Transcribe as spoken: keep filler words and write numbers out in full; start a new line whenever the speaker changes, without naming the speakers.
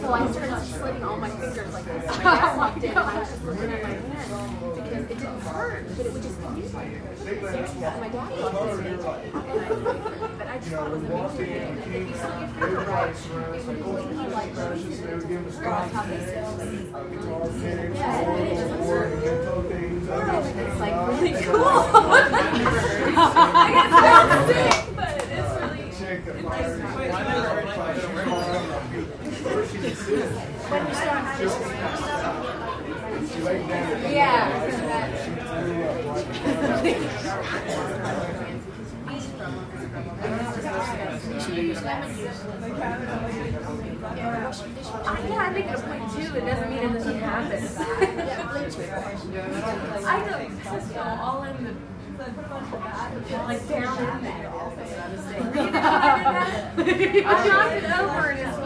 So I started slitting all my fingers like this. My dad walked in and I was just looking at my hand because it didn't hurt, but it would just confuse me. And my dad walked in and but I just thought it was amazing. If you slit your finger right, it would really be like cheese. That's how they sell it. Yeah, and it doesn't hurt. It's like really cool. I get so sick, but it's really, it's nice. When you start yeah. Yeah, I make it a point too. It doesn't mean it doesn't happen. I know, Cisco, all in the like down in there. I knocked it over and it's